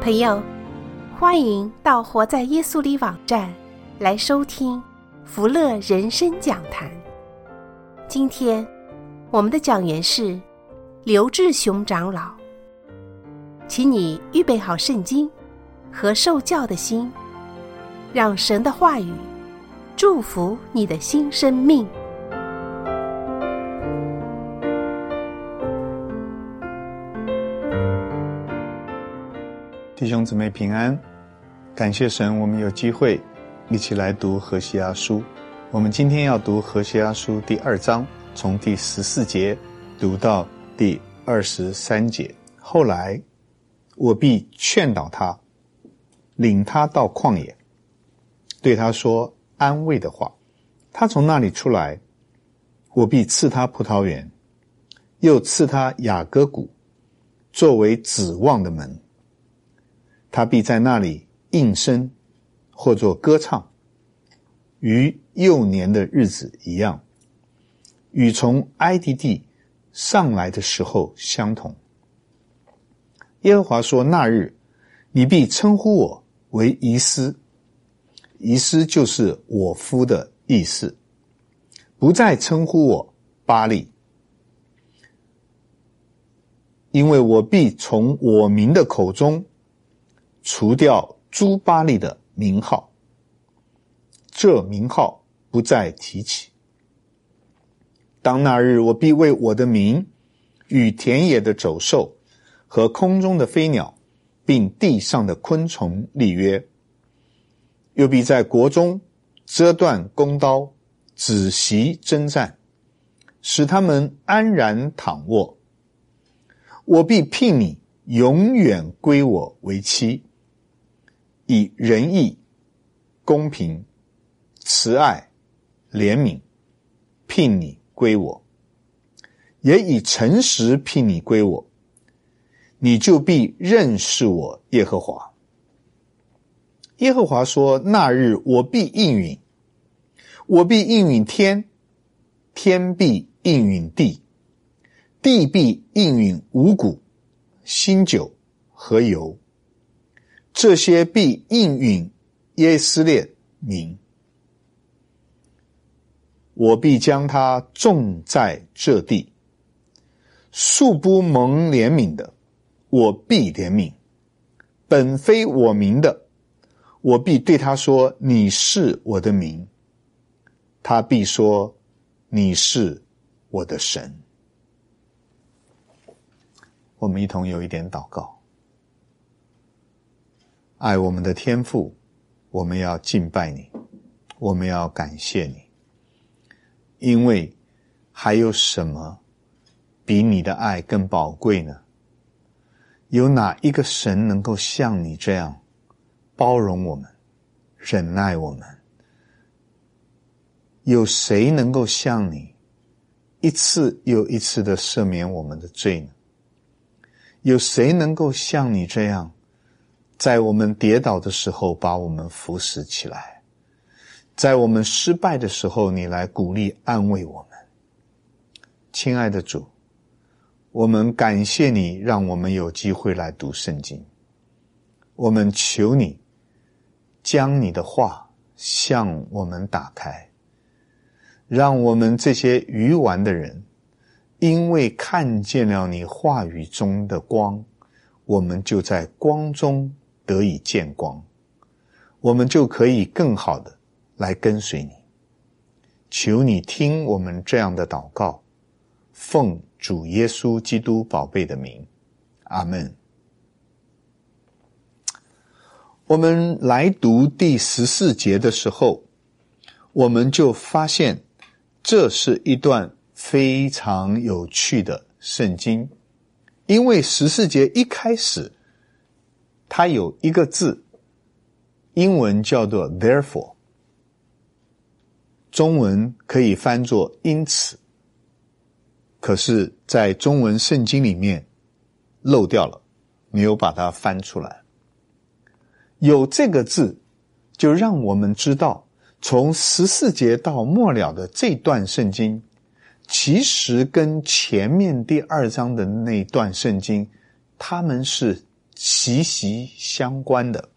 朋友，欢迎到活在耶稣里网站来收听福乐人生讲坛。今天我们的讲员是刘志雄长老，请你预备好圣经和受教的心，让神的话语祝福你的新生命。 弟兄姊妹平安，感谢神，我们有机会一起来读何西阿书。我们今天要读何西阿书第2章，从第14节读到第23节。后来我必劝导他，领他到旷野，对他说安慰的话。他从那里出来，我必赐他葡萄园，又赐他雅各谷，作为指望的门。他必在那里应声，或作歌唱，与幼年的日子一样，与从埃及地上来的时候相同。耶和华说，那日你必称呼我为以斯，以斯就是我夫的意思，不再称呼我巴力，因为我必从我民的口中除掉诸巴力的名号，这名号不再提起。当那日，我必为我的名与田野的走兽和空中的飞鸟并地上的昆虫立约，又必在国中折断弓刀，止息征战，使他们安然躺卧。我必聘你永远归我为妻，以仁义、公平、慈爱、怜悯聘你归我，也以诚实聘你归我，你就必认识我耶和华。耶和华说，那日我必应允，我必应允天，天必应允地，地必应允五谷、新酒和油，这些必应允耶斯列民。我必将它种在这地，素不蒙怜悯的，我必怜悯；本非我民的，我必对他说，你是我的民。他必说，你是我的神。我们一同有一点祷告。爱我们的天父，我们要敬拜你，我们要感谢你，因为还有什么比你的爱更宝贵呢？有哪一个神能够像你这样包容我们，忍耐我们？有谁能够像你一次又一次地赦免我们的罪呢？有谁能够像你这样在我们跌倒的时候把我们扶持起来，在我们失败的时候你来鼓励安慰我们？亲爱的主，我们感谢你让我们有机会来读圣经，我们求你将你的话向我们打开，让我们这些愚顽的人因为看见了你话语中的光，我们就在光中得以见光，我们就可以更好的来跟随你。求你听我们这样的祷告，奉主耶稣基督宝贝的名，阿们。我们来读第14节的时候，我们就发现这是一段非常有趣的圣经，因为14节一开始它有一个字，英文叫做 therefore， 中文可以翻作因此，可是在中文圣经里面漏掉了，没有把它翻出来。有这个字就让我们知道，从14节到末了的这段圣经其实跟前面第2章的那段圣经它们是息息相关的。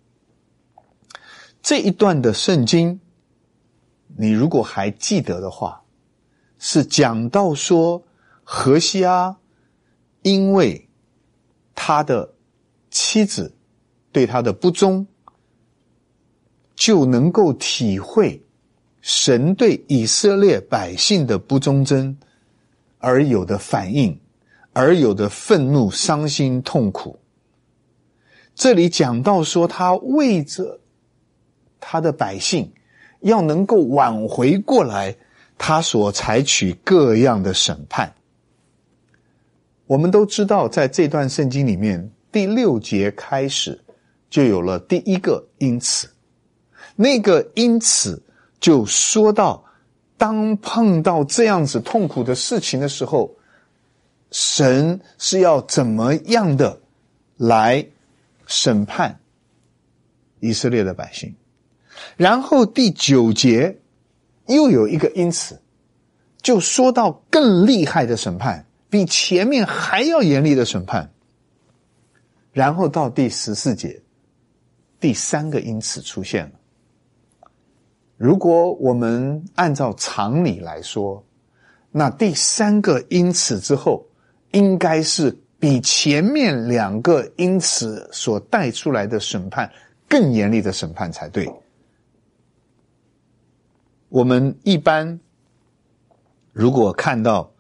这一段的圣经，你如果还记得的话，是讲到说何西阿因为他的妻子对他的不忠，就能够体会神对以色列百姓的不忠贞而有的反应，而有的愤怒、伤心、痛苦。这里讲到说，他为着他的百姓要能够挽回过来，他所采取各样的审判。我们都知道，在这段圣经里面，第6节开始就有了第一个因此。那个因此就说到，当碰到这样子痛苦的事情的时候，神是要怎么样的来审判以色列的百姓。然后第9节又有一个因此，就说到更厉害的审判，比前面还要严厉的审判。然后到第14节，第3个因此出现了。如果我们按照常理来说，那第3个因此之后，应该是比前面2个因此所带出来的审判更严厉的审判才对。我们一般如果看到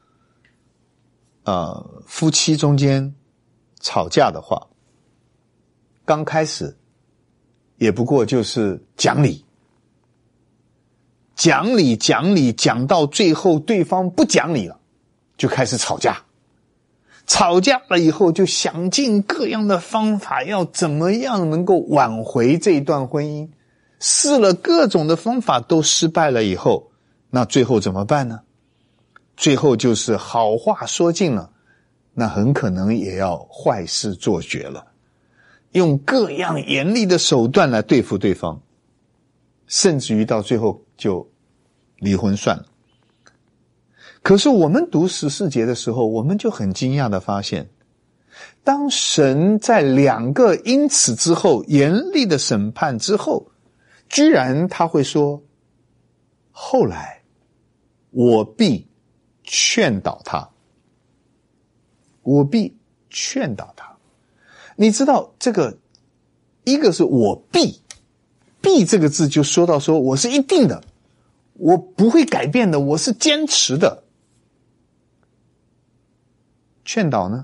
夫妻中间吵架的话，刚开始也不过就是讲理，讲到最后对方不讲理了，就开始吵架。吵架了以后，就想尽各样的方法，要怎么样能够挽回这一段婚姻。试了各种的方法都失败了以后，那最后怎么办呢？最后就是好话说尽了，那很可能也要坏事做绝了，用各样严厉的手段来对付对方，甚至于到最后就离婚算了。可是我们读14节的时候，我们就很惊讶的发现，当神在2个因此之后，严厉的审判之后，居然他会说，后来我必劝导他，我必劝导他。你知道这个，一个是我必这个字就说到说我是一定的，我不会改变的，我是坚持的。劝导呢？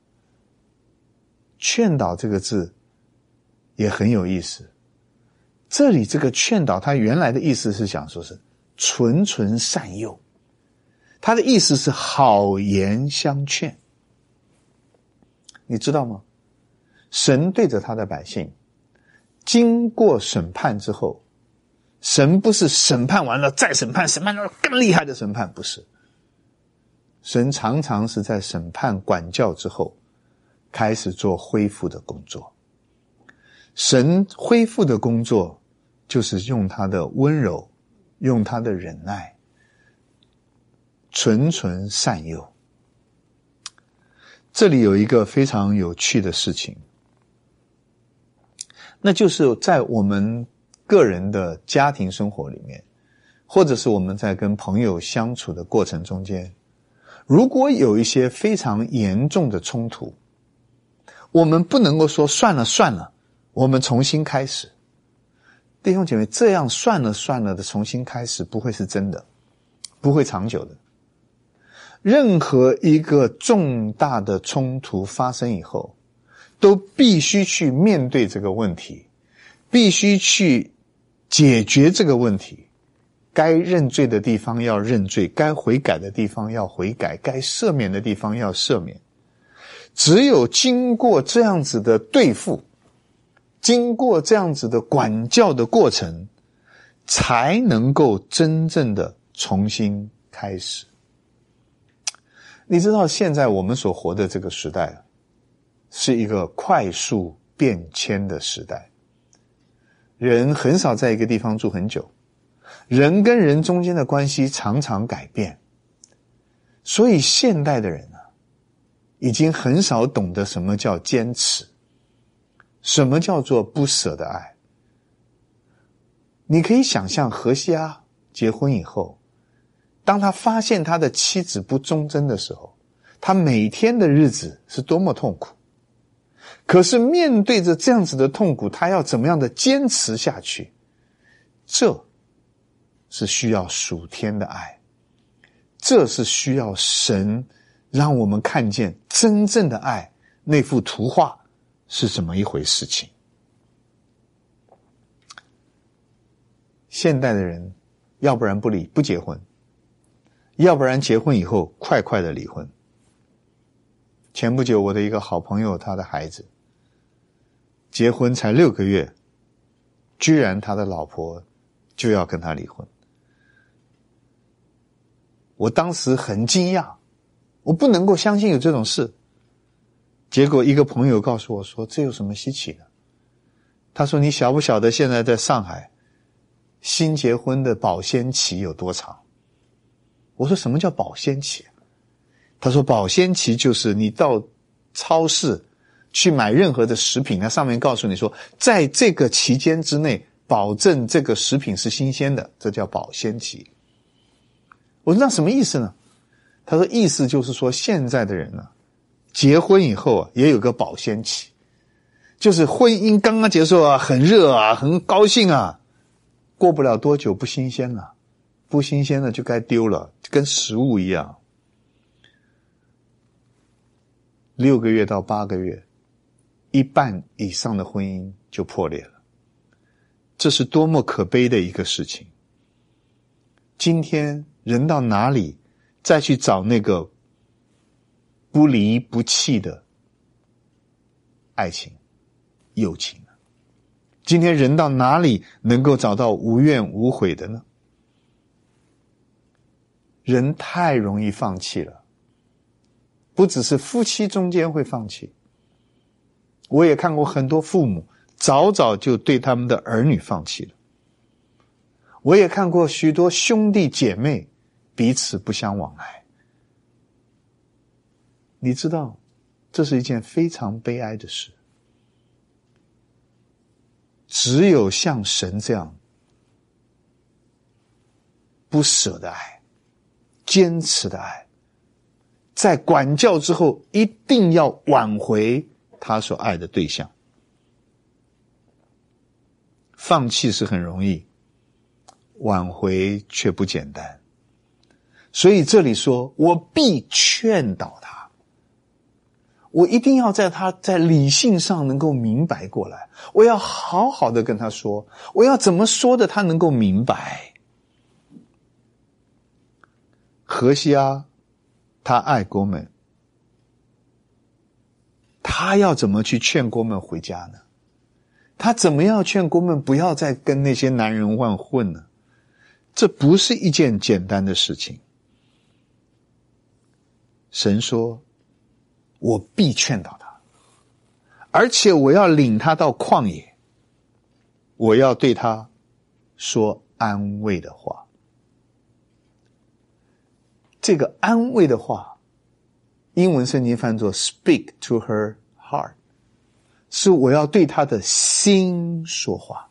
劝导这个字也很有意思。这里这个劝导，它原来的意思是想说是谆谆善诱，它的意思是好言相劝。你知道吗？神对着他的百姓，经过审判之后，神不是审判完了再审判，审判了更厉害的审判，不是。神常常是在审判管教之后，开始做恢复的工作。神恢复的工作，就是用他的温柔，用他的忍耐，谆谆善诱。这里有一个非常有趣的事情，那就是在我们个人的家庭生活里面，或者是我们在跟朋友相处的过程中间，如果有一些非常严重的冲突，我们不能够说算了，我们重新开始。弟兄姐妹，这样算了的重新开始不会是真的，不会长久的。任何一个重大的冲突发生以后，都必须去面对这个问题，必须去解决这个问题。该认罪的地方要认罪，该悔改的地方要悔改，该赦免的地方要赦免。只有经过这样子的对付，经过这样子的管教的过程，才能够真正的重新开始。你知道现在我们所活的这个时代，是一个快速变迁的时代。人很少在一个地方住很久，人跟人中间的关系常常改变，所以现代的人已经很少懂得什么叫坚持， 什么叫做不舍的爱？你可以想象何西阿结婚以后，当他发现他的妻子不忠贞的时候，他每天的日子是多么痛苦。可是面对着这样子的痛苦，他要怎么样的坚持下去？这是需要属天的爱，这是需要神让我们看见真正的爱，那幅图画是怎么一回事情。现代的人要不然不结婚，要不然结婚以后快快的离婚。前不久我的一个好朋友，他的孩子结婚才6个月，居然他的老婆就要跟他离婚。我当时很惊讶，我不能够相信有这种事。结果一个朋友告诉我说，这有什么稀奇的？他说，你晓不晓得现在在上海新结婚的保鲜期有多长？我说，什么叫保鲜期？他说，保鲜期就是你到超市去买任何的食品，它上面告诉你说，在这个期间之内保证这个食品是新鲜的，这叫保鲜期。我说，那什么意思呢？他说，意思就是说，现在的人呢，结婚以后啊，也有个保鲜期，就是婚姻刚刚结束啊，很热啊，很高兴啊，过不了多久不新鲜了，不新鲜了就该丢了，跟食物一样。6个月到8个月，一半以上的婚姻就破裂了。这是多么可悲的一个事情。今天人到哪里再去找那个不离不弃的爱情友情呢？今天人到哪里能够找到无怨无悔的呢？人太容易放弃了，不只是夫妻中间会放弃，我也看过很多父母早早就对他们的儿女放弃了。我也看过许多兄弟姐妹彼此不相往来。你知道，这是一件非常悲哀的事。只有像神这样不舍的爱，坚持的爱，在管教之后一定要挽回他所爱的对象。放弃是很容易，挽回却不简单。所以这里说，我必劝导他，我一定要在他在理性上能够明白过来，我要好好的跟他说，我要怎么说的他能够明白。何西阿他爱国门，他要怎么去劝国门回家呢？他怎么样劝国门不要再跟那些男人乱混呢？这不是一件简单的事情。神说，我必劝导他，而且我要领他到旷野，我要对他说安慰的话。这个安慰的话，英文圣经翻作 speak to her heart， 是我要对他的心说话。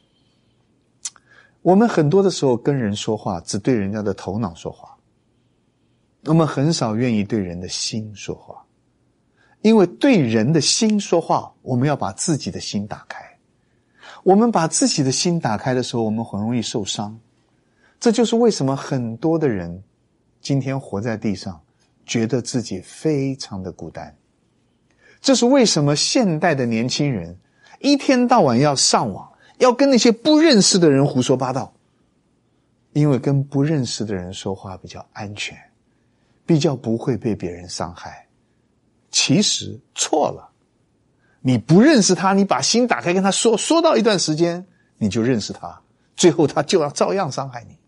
我们很多的时候跟人说话，只对人家的头脑说话，我们很少愿意对人的心说话。因为对人的心说话，我们要把自己的心打开。我们把自己的心打开的时候，我们很容易受伤。这就是为什么很多的人今天活在地上，觉得自己非常的孤单。这是为什么现代的年轻人一天到晚要上网，要跟那些不认识的人胡说八道。因为跟不认识的人说话比较安全，比较不会被别人伤害。其实错了，你不认识他，你把心打开跟他说，说到一段时间你就认识他，最后他就要照样伤害你。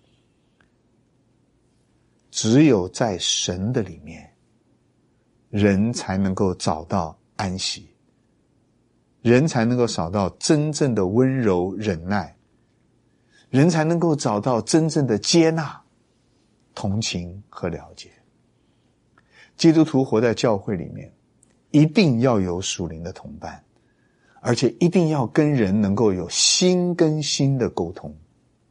只有在神的里面，人才能够找到安息，人才能够找到真正的温柔忍耐，人才能够找到真正的接纳、同情和了解。基督徒活在教会里面，一定要有属灵的同伴， 而且一定要跟人能够有心跟心的沟通。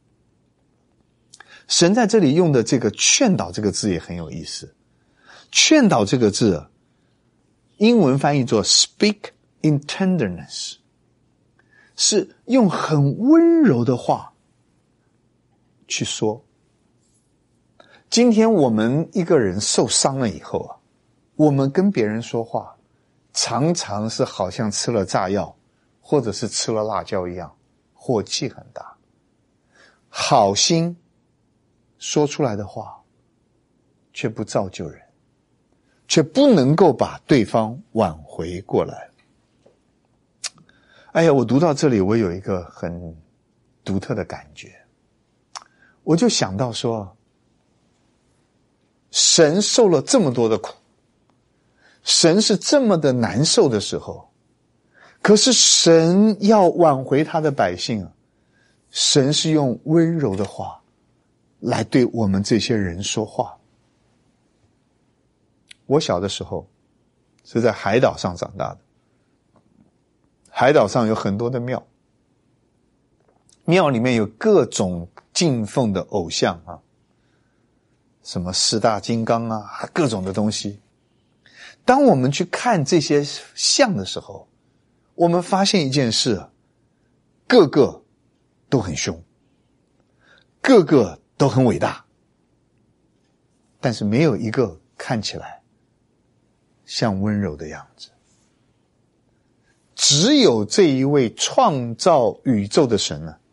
神在这里用的这个劝导这个字也很有意思。劝导这个字英文翻译作 speak in tenderness， 是用很温柔的话去说。今天我们一个人受伤了以后啊，我们跟别人说话常常是好像吃了炸药或者是吃了辣椒一样，火气很大。好心说出来的话却不造就人，却不能够把对方挽回过来。哎呀，我读到这里我有一个很独特的感觉，我就想到说，神受了这么多的苦，神是这么的难受的时候，可是神要挽回他的百姓啊，神是用温柔的话来对我们这些人说话。我小的时候是在海岛上长大的，海岛上有很多的庙，庙里面有各种敬奉的偶像啊，什么四大金刚啊，各种的东西。当我们去看这些像的时候，我们发现一件事，个个都很凶，个个都很伟大，但是没有一个看起来像温柔的样子。只有这一位创造宇宙的神呢，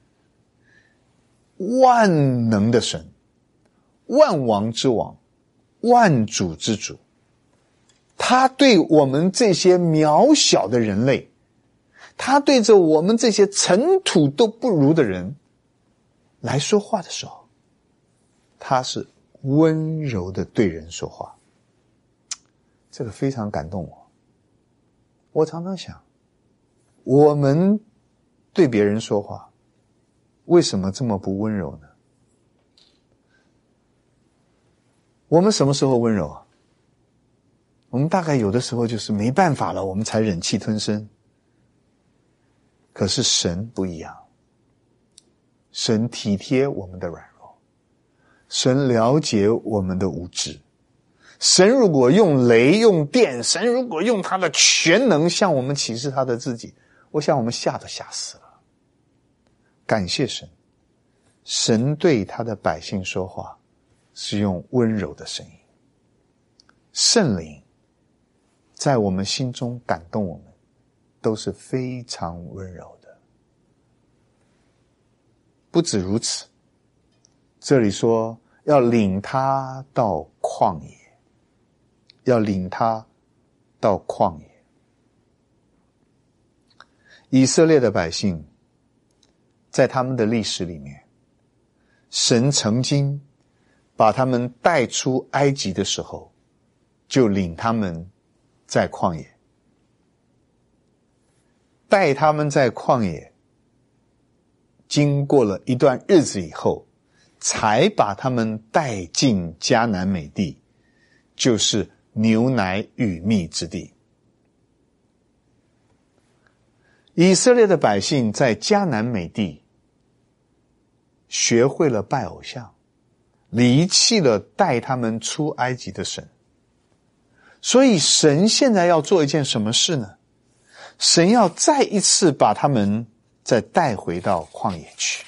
万能的神，万王之王，万主之主，他对我们这些渺小的人类，他对着我们这些尘土都不如的人来说话的时候，他是温柔的对人说话。这个非常感动我。我常常想，我们对别人说话为什么这么不温柔呢？我们什么时候温柔啊？我们大概有的时候就是没办法了，我们才忍气吞声。可是神不一样，神体贴我们的软弱，神了解我们的无知。神如果用雷用电，神如果用他的全能向我们启示他的自己，我想我们吓都吓死了。感谢神，神对他的百姓说话是用温柔的声音。圣灵在我们心中感动我们，都是非常温柔的。不止如此，这里说要领他到旷野，要领他到旷野。以色列的百姓在他们的历史里面，神曾经把他们带出埃及的时候，就领他们在旷野，带他们在旷野，经过了一段日子以后，才把他们带进迦南美地，就是牛奶与蜜之地。以色列的百姓在迦南美地学会了拜偶像，离弃了带他们出埃及的神。所以神现在要做一件什么事呢？神要再一次把他们再带回到旷野去。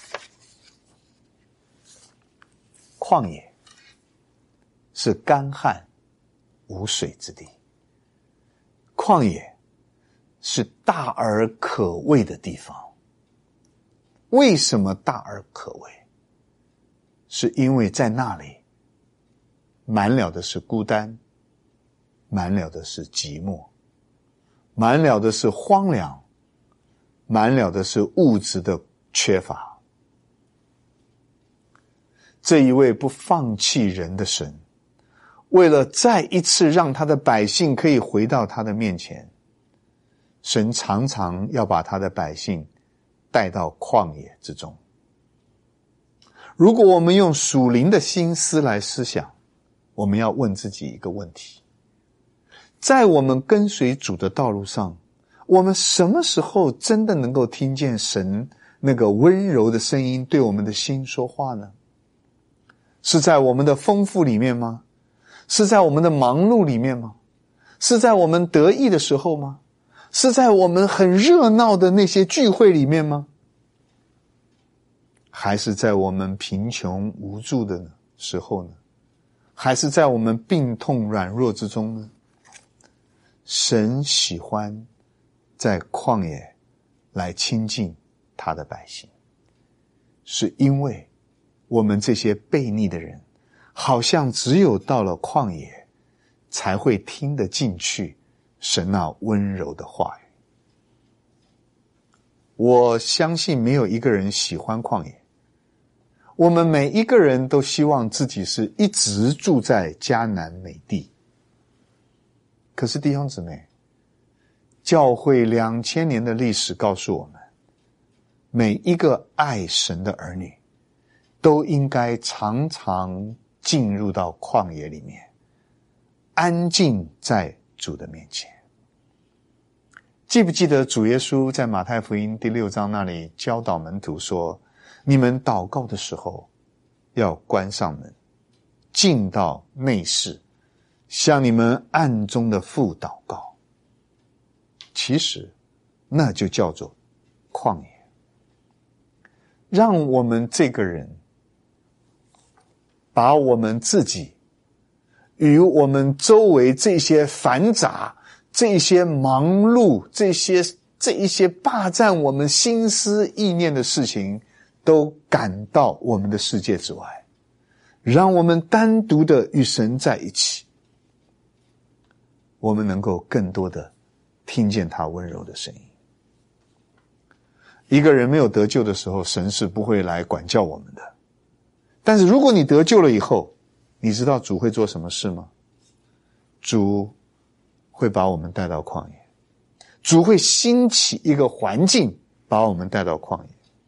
旷野是干旱无水之地，旷野是大而可畏的地方。为什么大而可畏？是因为在那里满了的是孤单，满了的是寂寞，满了的是荒凉，满了的是物质的缺乏。这一位不放弃人的神，为了再一次让他的百姓可以回到他的面前，神常常要把他的百姓带到旷野之中。如果我们用属灵的心思来思想，我们要问自己一个问题：在我们跟随主的道路上， 我们什么时候真的能够听见神那个温柔的声音对我们的心说话呢？是在我们的丰富里面吗？是在我们的忙碌里面吗？是在我们得意的时候吗？是在我们很热闹的那些聚会里面吗？还是在我们贫穷无助的时候呢？还是在我们病痛软弱之中呢？神喜欢在旷野来亲近他的百姓，是因为我们这些悖逆的人，好像只有到了旷野才会听得进去神那温柔的话语。我相信没有一个人喜欢旷野，我们每一个人都希望自己是一直住在迦南美地。可是弟兄姊妹，教会2000年的历史告诉我们，每一个爱神的儿女都应该常常进入到旷野里面，安静在主的面前。记不记得主耶稣在马太福音第6章那里教导门徒说，你们祷告的时候要关上门，进到内室，向你们暗中的父祷告。其实那就叫做旷野。让我们这个人把我们自己与我们周围这些繁杂、这些忙碌、这一些霸占我们心思意念的事情都赶到我们的世界之外，让我们单独的与神在一起，我们能够更多的听见他温柔的声音。一个人没有得救的时候，神是不会来管教我们的。但是如果你得救了以后，你知道主会做什么事吗？主会把我们带到旷野，主会兴起一个环境把我们带到旷野。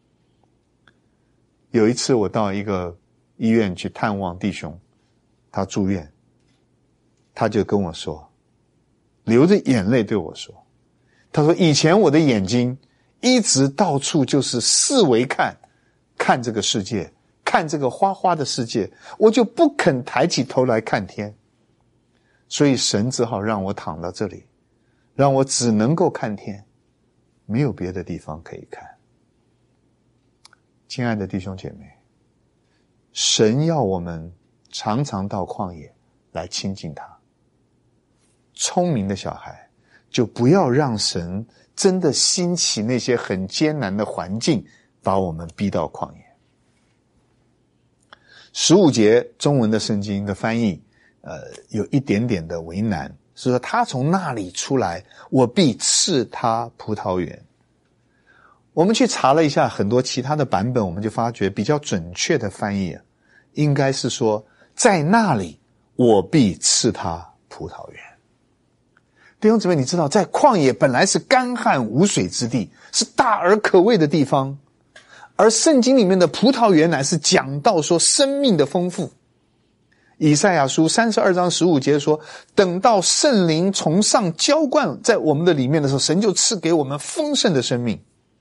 有一次我到一个医院去探望弟兄，他住院，他就跟我说，流着眼泪对我说，他说以前我的眼睛一直到处就是四围看这个世界，看这个花花的世界，我就不肯抬起头来看天，所以神只好让我躺到这里，让我只能够看天，没有别的地方可以看。亲爱的弟兄姐妹，神要我们常常到旷野来亲近他。聪明的小孩就不要让神真的兴起那些很艰难的环境把我们逼到旷野。15节中文的圣经的翻译有一点点的为难，是说他从那里出来，我必赐他葡萄园。我们去查了一下很多其他的版本，我们就发觉比较准确的翻译应该是说，在那里我必赐他葡萄园。弟兄姊妹，你知道在旷野本来是干旱无水之地，是大而可畏的地方，而圣经里面的葡萄园乃是讲到说生命的丰富。以赛亚书32章15节说，等到圣灵从上浇灌在我们的里面的时候，神就赐给我们丰盛的生命。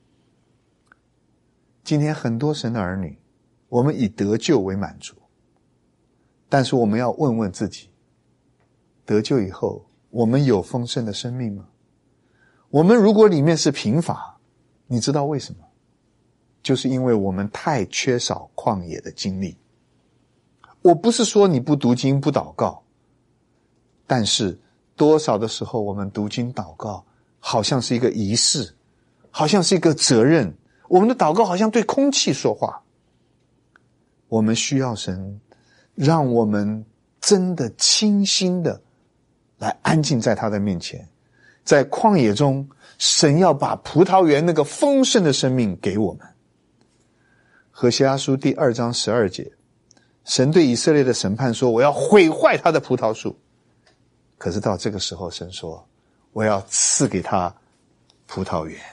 今天很多神的儿女，我们以得救为满足，但是我们要问问自己，得救以后我们有丰盛的生命吗？我们如果里面是贫乏，你知道为什么？就是因为我们太缺少旷野的经历。我不是说你不读经不祷告，但是多少的时候我们读经祷告好像是一个仪式，好像是一个责任，我们的祷告好像对空气说话。我们需要神让我们真的清心的来安静在他的面前。在旷野中，神要把葡萄园那个丰盛的生命给我们。何西阿书第2章12节，神对以色列的审判说，我要毁坏他的葡萄树。可是到这个时候，神说，我要赐给他葡萄园。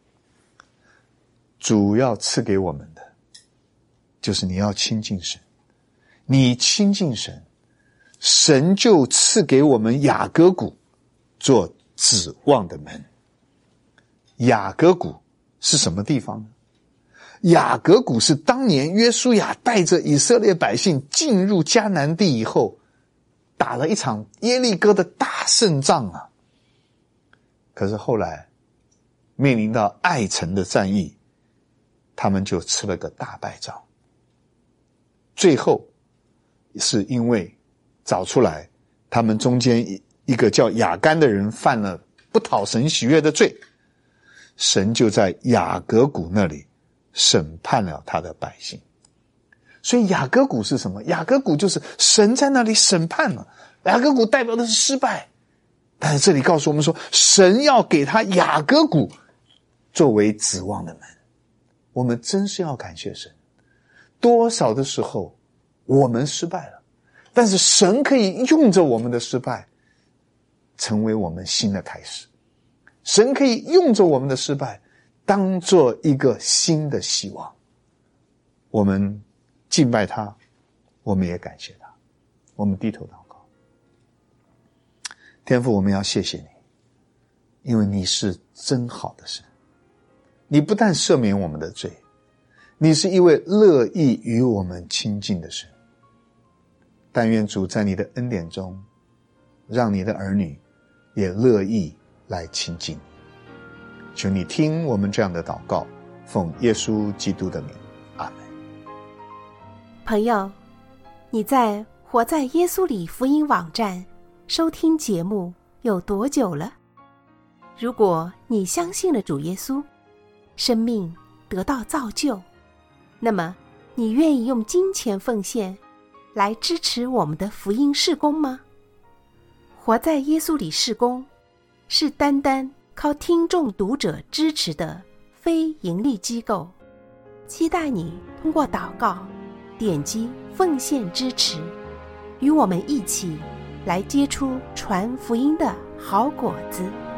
主要赐给我们的就是你要亲近神，你亲近神，神就赐给我们雅各谷做指望的门。 雅各谷是什么地方呢？雅各谷是当年约书亚带着以色列百姓进入迦南地以后，打了一场耶利哥的大胜仗啊。可是后来面临到艾城的战役，他们就吃了个大败仗。最后是因为找出来他们中间一个叫亚干的人犯了不讨神喜悦的罪，神就在雅各谷那里审判了他的百姓。所以雅各谷是什么？雅各谷就是神在那里审判了。雅各谷代表的是失败，但是这里告诉我们说，神要给他雅各谷作为指望的门。我们真是要感谢神。多少的时候我们失败了，但是神可以用着我们的失败成为我们新的开始。神可以用着我们的失败当做一个新的希望。我们敬拜他，我们也感谢他。我们低头祷告。天父，我们要谢谢你，因为你是真好的神。你不但赦免我们的罪，你是一位乐意与我们亲近的神。但愿主在你的恩典中，让你的儿女也乐意来亲近你。求你听我们这样的祷告，奉耶稣基督的名，阿们。 朋友，你在活在耶稣里福音网站收听节目有多久了？如果你相信了主耶稣，生命得到造就，那么你愿意用金钱奉献来支持我们的福音事工吗？活在耶稣里事工是单单靠听众读者支持的非盈利机构，期待你通过祷告点击奉献支持，与我们一起来结出传福音的好果子。